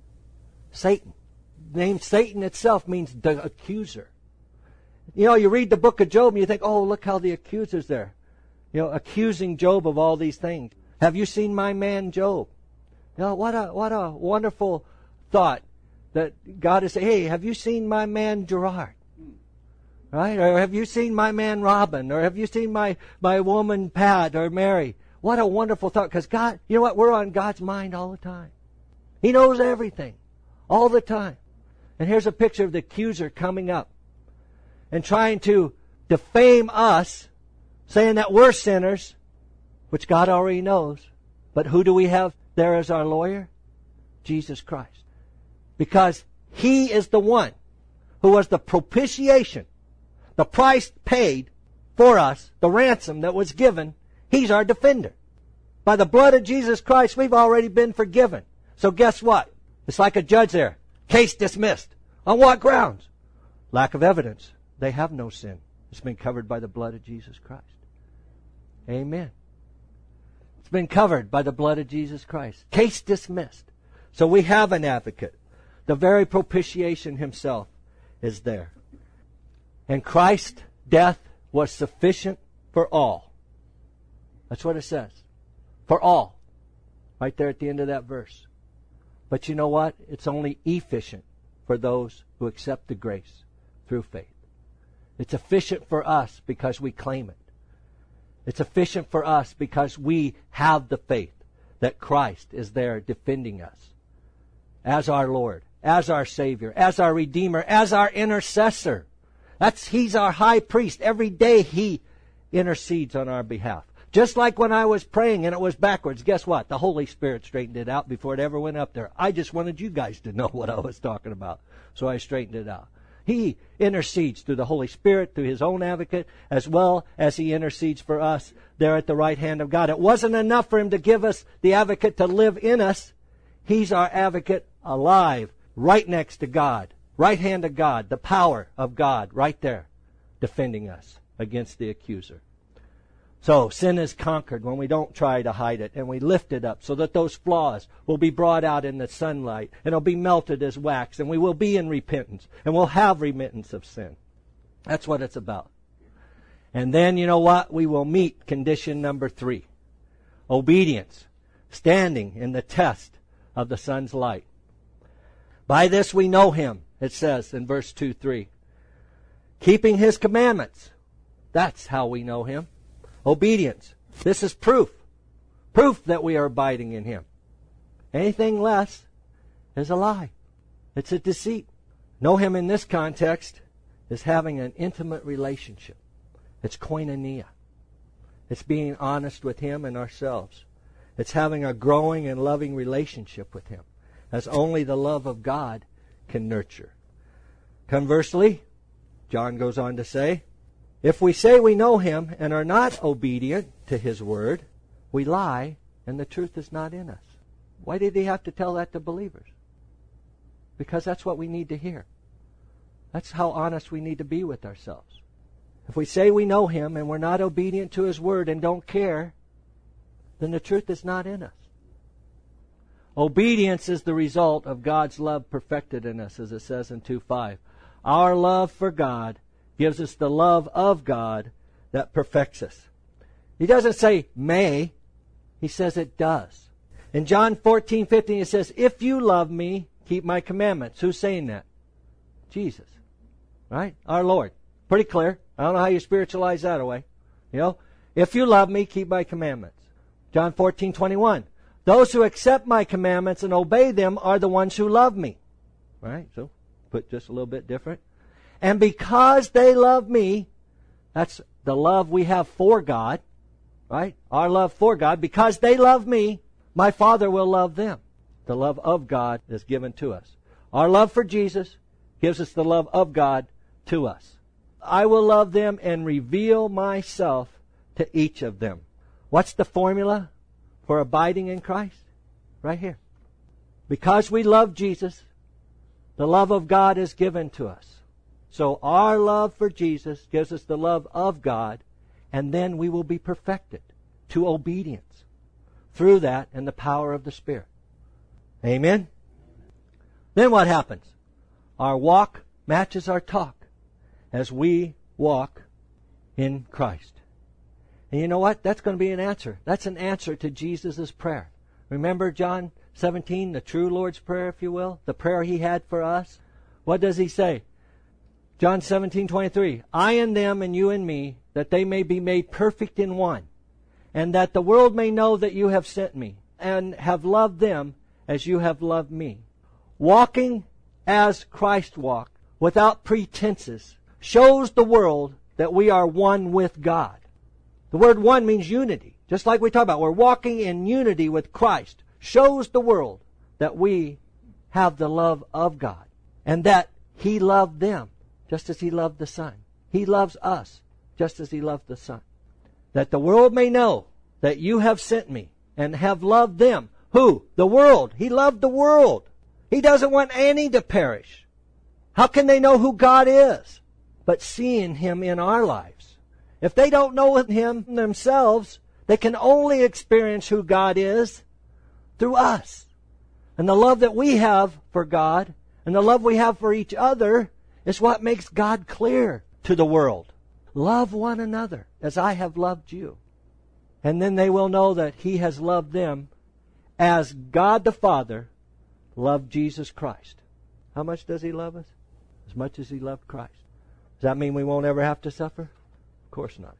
Satan. The name Satan itself means the accuser. You know, you read the book of Job and you think, oh, look how the accuser's there. You know, accusing Job of all these things. Have you seen my man Job? You know, what a wonderful thought that God is saying, hey, have you seen my man Gerard? Right? Or have you seen my man Robin? Or have you seen my woman Pat or Mary? What a wonderful thought. Because God, you know what? We're on God's mind all the time. He knows everything. All the time. And here's a picture of the accuser coming up and trying to defame us, saying that we're sinners, which God already knows. But who do we have there as our lawyer? Jesus Christ. Because He is the one who was the propitiation, the price paid for us, the ransom that was given. He's our defender. By the blood of Jesus Christ, we've already been forgiven. So guess what? It's like a judge there. Case dismissed. On what grounds? Lack of evidence. They have no sin. It's been covered by the blood of Jesus Christ. Amen. It's been covered by the blood of Jesus Christ. Case dismissed. So we have an advocate. The very propitiation Himself is there. And Christ's death was sufficient for all. That's what it says. For all. Right there at the end of that verse. But you know what? It's only efficient for those who accept the grace through faith. It's efficient for us because we claim it. It's efficient for us because we have the faith that Christ is there defending us as our Lord, as our Savior, as our Redeemer, as our intercessor. He's our high priest. Every day He intercedes on our behalf. Just like when I was praying and it was backwards, guess what? The Holy Spirit straightened it out before it ever went up there. I just wanted you guys to know what I was talking about. So I straightened it out. He intercedes through the Holy Spirit, through His own advocate, as well as He intercedes for us there at the right hand of God. It wasn't enough for Him to give us the advocate to live in us. He's our advocate alive, right next to God, right hand of God, the power of God, right there, defending us against the accuser. So sin is conquered when we don't try to hide it and we lift it up so that those flaws will be brought out in the sunlight and it'll be melted as wax and we will be in repentance and we'll have remittance of sin. That's what it's about. And then you know what? We will meet condition number 3. Obedience. Standing in the test of the Son's light. By this we know Him, it says in verse 2-3. Keeping His commandments. That's how we know Him. Obedience. This is proof. Proof that we are abiding in Him. Anything less is a lie. It's a deceit. Know Him in this context is having an intimate relationship. It's koinonia. It's being honest with Him and ourselves. It's having a growing and loving relationship with Him, as only the love of God can nurture. Conversely, John goes on to say, if we say we know Him and are not obedient to His word, we lie and the truth is not in us. Why did He have to tell that to believers? Because that's what we need to hear. That's how honest we need to be with ourselves. If we say we know Him and we're not obedient to His word and don't care, then the truth is not in us. Obedience is the result of God's love perfected in us, as it says in 2:5. Our love for God gives us the love of God that perfects us. He doesn't say may, He says it does. In John 14:15 it says, if you love me, keep my commandments. Who's saying that? Jesus. Right? Our Lord. Pretty clear. I don't know how you spiritualize that away. You know, if you love me, keep my commandments. John 14:21. Those who accept my commandments and obey them are the ones who love me. Right? So, put just a little bit different. And because they love me, that's the love we have for God, right? Our love for God. Because they love me, my Father will love them. The love of God is given to us. Our love for Jesus gives us the love of God to us. I will love them and reveal myself to each of them. What's the formula for abiding in Christ? Right here. Because we love Jesus, the love of God is given to us. So our love for Jesus gives us the love of God, and then we will be perfected to obedience through that and the power of the Spirit. Amen? Then what happens? Our walk matches our talk as we walk in Christ. And you know what? That's going to be an answer. That's an answer to Jesus' prayer. Remember John 17, the true Lord's Prayer, if you will? The prayer He had for us? What does He say? John 17:23, I in them and you in me, that they may be made perfect in one, and that the world may know that you have sent me, and have loved them as you have loved me. Walking as Christ walked, without pretenses, shows the world that we are one with God. The word one means unity. Just like we talked about, we're walking in unity with Christ. Shows the world that we have the love of God, and that He loved them just as He loved the Son. He loves us just as He loved the Son. That the world may know that you have sent me and have loved them. Who? The world. He loved the world. He doesn't want any to perish. How can they know who God is? But seeing Him in our lives. If they don't know Him themselves, they can only experience who God is through us. And the love that we have for God and the love we have for each other is what makes God clear to the world. Love one another as I have loved you. And then they will know that He has loved them as God the Father loved Jesus Christ. How much does He love us? As much as He loved Christ. Does that mean we won't ever have to suffer? Of course not.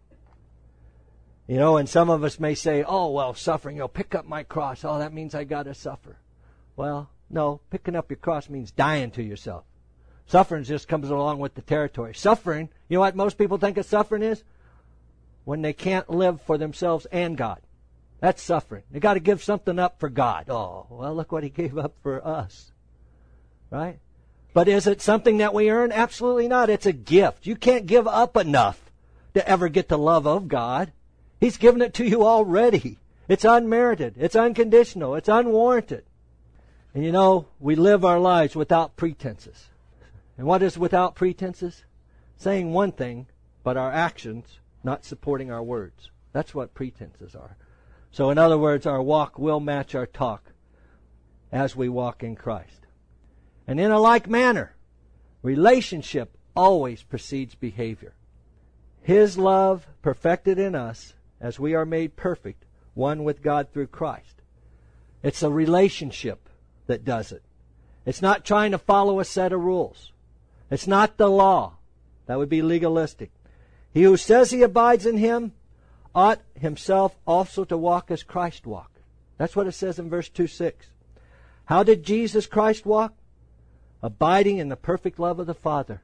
You know, and some of us may say, oh, well, suffering, pick up my cross. Oh, that means I got to suffer. Well, no, picking up your cross means dying to yourself. Suffering just comes along with the territory. Suffering, you know what most people think of suffering is? When they can't live for themselves and God. That's suffering. They got to give something up for God. Oh, well, look what He gave up for us. Right? But is it something that we earn? Absolutely not. It's a gift. You can't give up enough to ever get the love of God. He's given it to you already. It's unmerited. It's unconditional. It's unwarranted. And you know, we live our lives without pretenses. And what is without pretenses? Saying one thing, but our actions not supporting our words. That's what pretenses are. So in other words, our walk will match our talk as we walk in Christ. And in a like manner, relationship always precedes behavior. His love perfected in us as we are made perfect, one with God through Christ. It's a relationship that does it. It's not trying to follow a set of rules. It's not the law. That would be legalistic. He who says he abides in Him ought himself also to walk as Christ walked. That's what it says in verse 2:6. How did Jesus Christ walk? Abiding in the perfect love of the Father.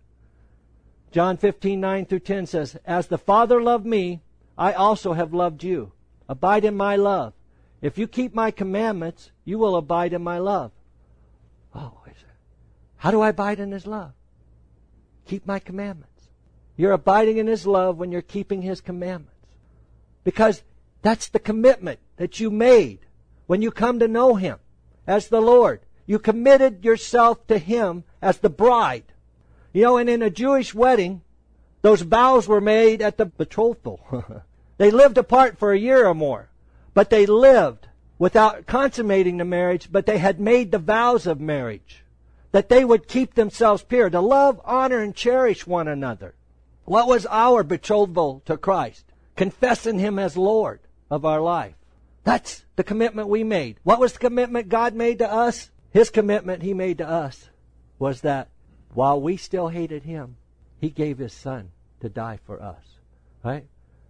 John 15:9-10 says, as the Father loved me, I also have loved you. Abide in my love. If you keep my commandments, you will abide in my love. Oh, how do I abide in His love? Keep my commandments. You're abiding in His love when you're keeping His commandments. Because that's the commitment that you made when you come to know Him as the Lord. You committed yourself to Him as the bride. You know, and in a Jewish wedding, those vows were made at the betrothal. They lived apart for a year or more. But they lived without consummating the marriage, but they had made the vows of marriage. That they would keep themselves pure, to love, honor, and cherish one another. What was our betrothal to Christ? Confessing Him as Lord of our life. That's the commitment we made. What was the commitment God made to us? His commitment He made to us was that while we still hated Him, He gave His Son to die for us. Right?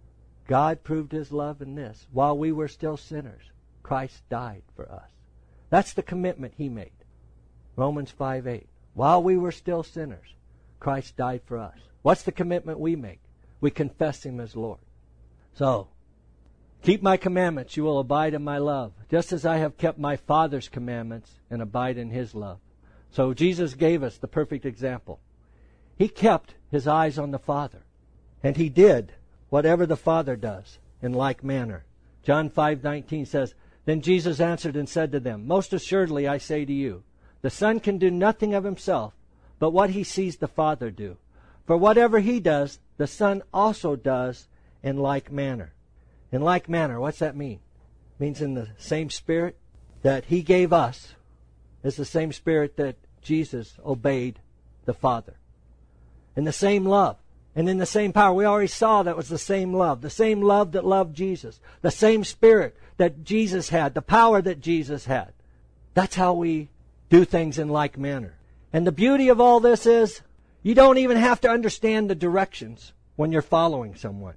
God proved His love in this. While we were still sinners, Christ died for us. That's the commitment He made. Romans 5:8. While we were still sinners, Christ died for us. What's the commitment we make? We confess Him as Lord. So, keep my commandments, you will abide in my love, just as I have kept my Father's commandments and abide in His love. So Jesus gave us the perfect example. He kept His eyes on the Father. And He did whatever the Father does in like manner. John 5:19 says, Then Jesus answered and said to them, Most assuredly I say to you, the Son can do nothing of Himself, but what He sees the Father do. For whatever He does, the Son also does in like manner. In like manner, what's that mean? It means in the same Spirit that He gave us is the same Spirit that Jesus obeyed the Father. In the same love. And in the same power. We already saw that was the same love. The same love that loved Jesus. The same Spirit that Jesus had. The power that Jesus had. That's how we do things in like manner. And the beauty of all this is, You don't even have to understand the directions when you're following someone.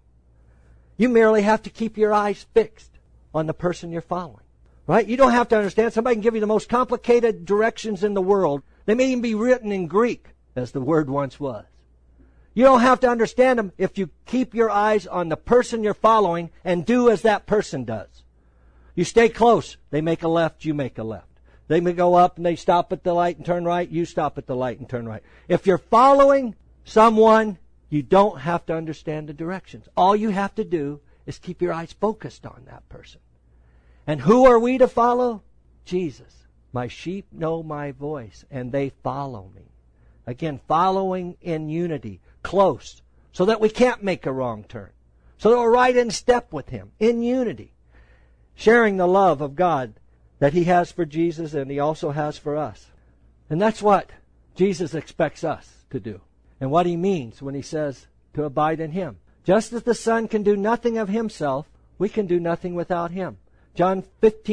You merely have to keep your eyes fixed on the person you're following. Right? You don't have to understand. Somebody can give you the most complicated directions in the world. They may even be written in Greek, as the word once was. You don't have to understand them if you keep your eyes on the person you're following and do as that person does. You stay close. They make a left, you make a left. They may go up and they stop at the light and turn right. You stop at the light and turn right. If you're following someone, you don't have to understand the directions. All you have to do is keep your eyes focused on that person. And who are we to follow? Jesus. My sheep know my voice, and they follow me. Again, following in unity, close, so that we can't make a wrong turn. So that we're right in step with Him, in unity. Sharing the love of God that He has for Jesus and He also has for us. And that's what Jesus expects us to do. And what He means when He says to abide in Him. Just as the Son can do nothing of Himself, we can do nothing without Him. John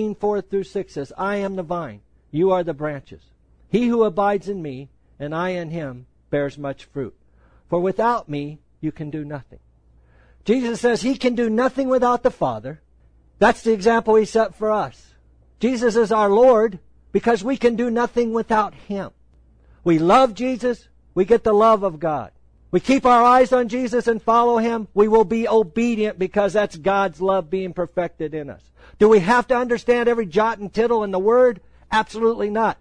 15:4-6 says, I am the vine, you are the branches. He who abides in me, and I in him, bears much fruit. For without me, you can do nothing. Jesus says He can do nothing without the Father. That's the example He set for us. Jesus is our Lord because we can do nothing without Him. We love Jesus, we get the love of God. We keep our eyes on Jesus and follow Him, we will be obedient because that's God's love being perfected in us. Do we have to understand every jot and tittle in the Word? Absolutely not.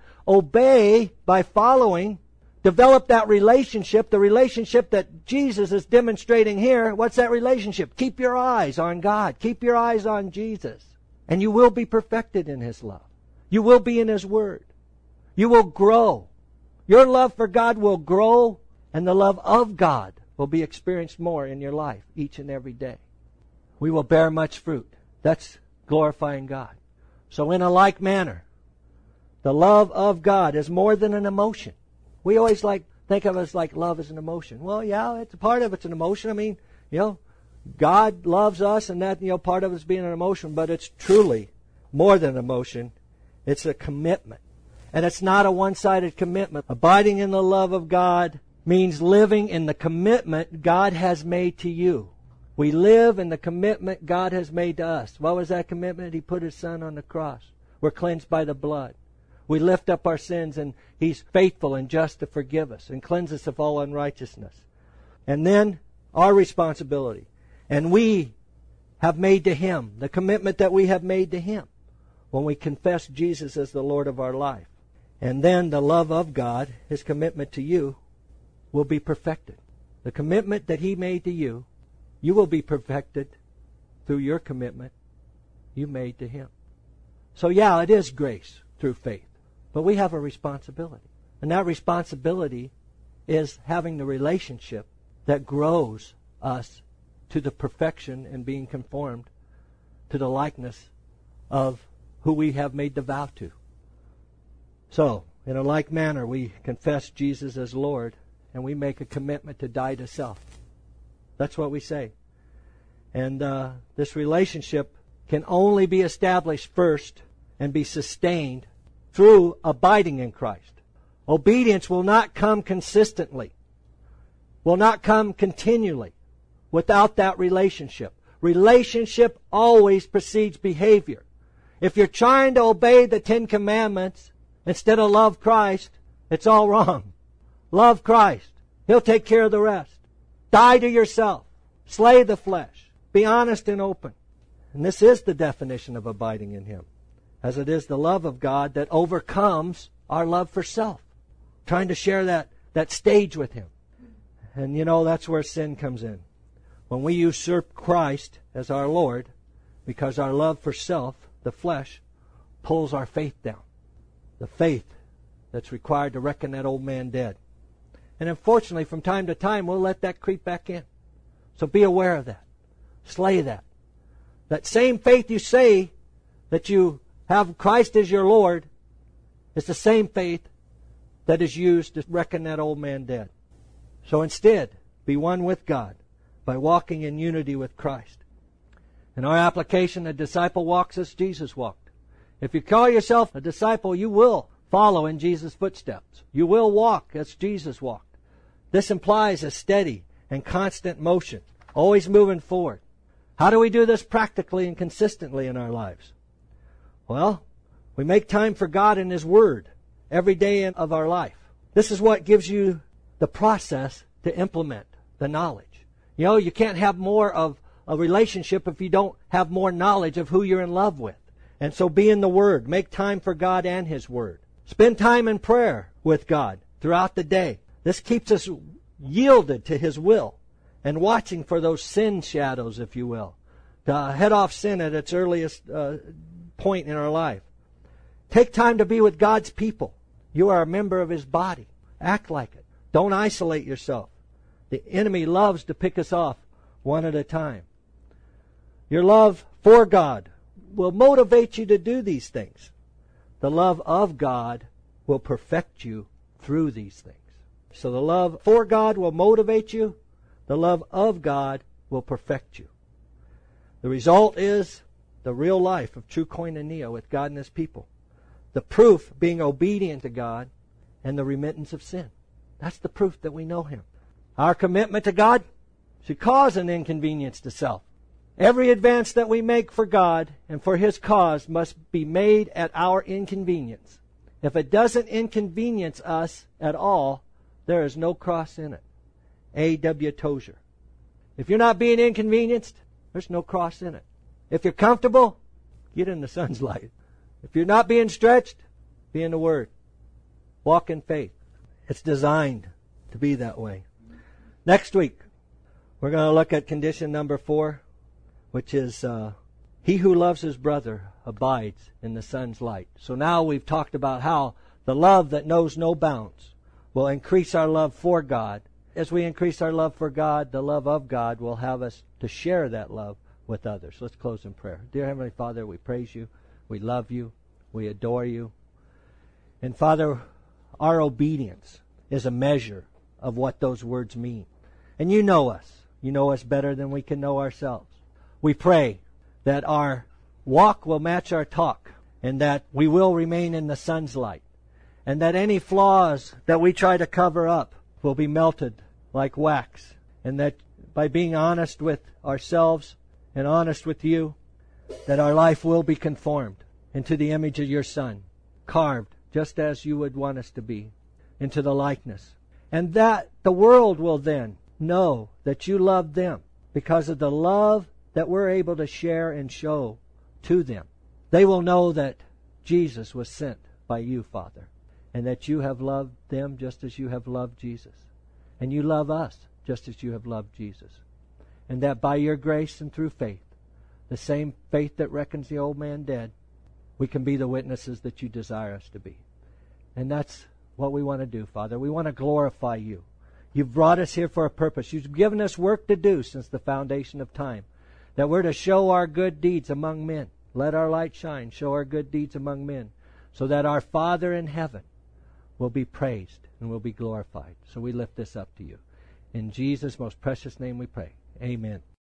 Obey by following. Develop that relationship, the relationship that Jesus is demonstrating here. What's that relationship? Keep your eyes on God. Keep your eyes on Jesus. And you will be perfected in His love. You will be in His Word. You will grow. Your love for God will grow, and the love of God will be experienced more in your life each and every day. We will bear much fruit. That's glorifying God. So in a like manner, the love of God is more than an emotion. We always think of it as like love is an emotion. Well, yeah, it's a part of it's an emotion. I mean, God loves us, and that, part of it's being an emotion, but it's truly more than an emotion. It's a commitment. And it's not a one-sided commitment. Abiding in the love of God means living in the commitment God has made to you. We live in the commitment God has made to us. What was that commitment? He put His Son on the cross. We're cleansed by the blood. We lift up our sins, and He's faithful and just to forgive us and cleanse us of all unrighteousness. And then our responsibility. And we have made to Him, the commitment that we have made to Him when we confess Jesus as the Lord of our life. And then the love of God, His commitment to you, will be perfected. The commitment that He made to you, you will be perfected through your commitment you made to Him. So yeah, it is grace through faith. But we have a responsibility. And that responsibility is having the relationship that grows us to the perfection and being conformed to the likeness of who we have made the vow to. So, in a like manner, we confess Jesus as Lord, and we make a commitment to die to self. That's what we say. And this relationship can only be established first and be sustained through abiding in Christ. Obedience will not come consistently, will not come continually without that relationship. Relationship always precedes behavior. If you're trying to obey the 10 Commandments instead of love Christ, it's all wrong. Love Christ. He'll take care of the rest. Die to yourself. Slay the flesh. Be honest and open. And this is the definition of abiding in Him, as it is the love of God that overcomes our love for self. Trying to share that stage with Him. And that's where sin comes in. When we usurp Christ as our Lord, because our love for self, the flesh, pulls our faith down. The faith that's required to reckon that old man dead. And unfortunately, from time to time, we'll let that creep back in. So be aware of that. Slay that. That same faith you say that you have Christ as your Lord is the same faith that is used to reckon that old man dead. So instead, be one with God by walking in unity with Christ. In our application, a disciple walks as Jesus walked. If you call yourself a disciple, you will follow in Jesus' footsteps. You will walk as Jesus walked. This implies a steady and constant motion, always moving forward. How do we do this practically and consistently in our lives? Well, we make time for God and His Word every day of our life. This is what gives you the process to implement the knowledge. You know, you can't have more of a relationship if you don't have more knowledge of who you're in love with. And so be in the Word. Make time for God and His Word. Spend time in prayer with God throughout the day. This keeps us yielded to His will and watching for those sin shadows, if you will, to head off sin at its earliest point in our life. Take time to be with God's people. You are a member of His body. Act like it. Don't isolate yourself. The enemy loves to pick us off one at a time. Your love for God will motivate you to do these things. The love of God will perfect you through these things. So the love for God will motivate you. The love of God will perfect you. The result is the real life of true koinonia with God and His people. The proof being obedient to God and the remittance of sin. That's the proof that we know Him. Our commitment to God should cause an inconvenience to self. Every advance that we make for God and for His cause must be made at our inconvenience. If it doesn't inconvenience us at all, there is no cross in it. A.W. Tozer. If you're not being inconvenienced, there's no cross in it. If you're comfortable, get in the sun's light. If you're not being stretched, be in the Word. Walk in faith. It's designed to be that way. Next week, we're going to look at condition number 4, which is he who loves his brother abides in the sun's light. So now we've talked about how the love that knows no bounds will increase our love for God. As we increase our love for God, the love of God will have us to share that love with others. Let's close in prayer. Dear Heavenly Father, we praise You. We love You. We adore You. And Father, our obedience is a measure of what those words mean. And You know us. You know us better than we can know ourselves. We pray that our walk will match our talk and that we will remain in the sun's light and that any flaws that we try to cover up will be melted like wax, and that by being honest with ourselves and honest with You, that our life will be conformed into the image of Your Son, carved just as You would want us to be, into the likeness. And that the world will then know that You love them because of the love that we're able to share and show to them. They will know that Jesus was sent by You, Father, and that You have loved them just as You have loved Jesus. And You love us just as You have loved Jesus. And that by Your grace and through faith, the same faith that reckons the old man dead, we can be the witnesses that You desire us to be. And that's what we want to do, Father. We want to glorify You. You've brought us here for a purpose. You've given us work to do since the foundation of time, that we're to show our good deeds among men. Let our light shine. Show our good deeds among men, so that our Father in heaven will be praised and will be glorified. So we lift this up to You. In Jesus' most precious name we pray. Amen.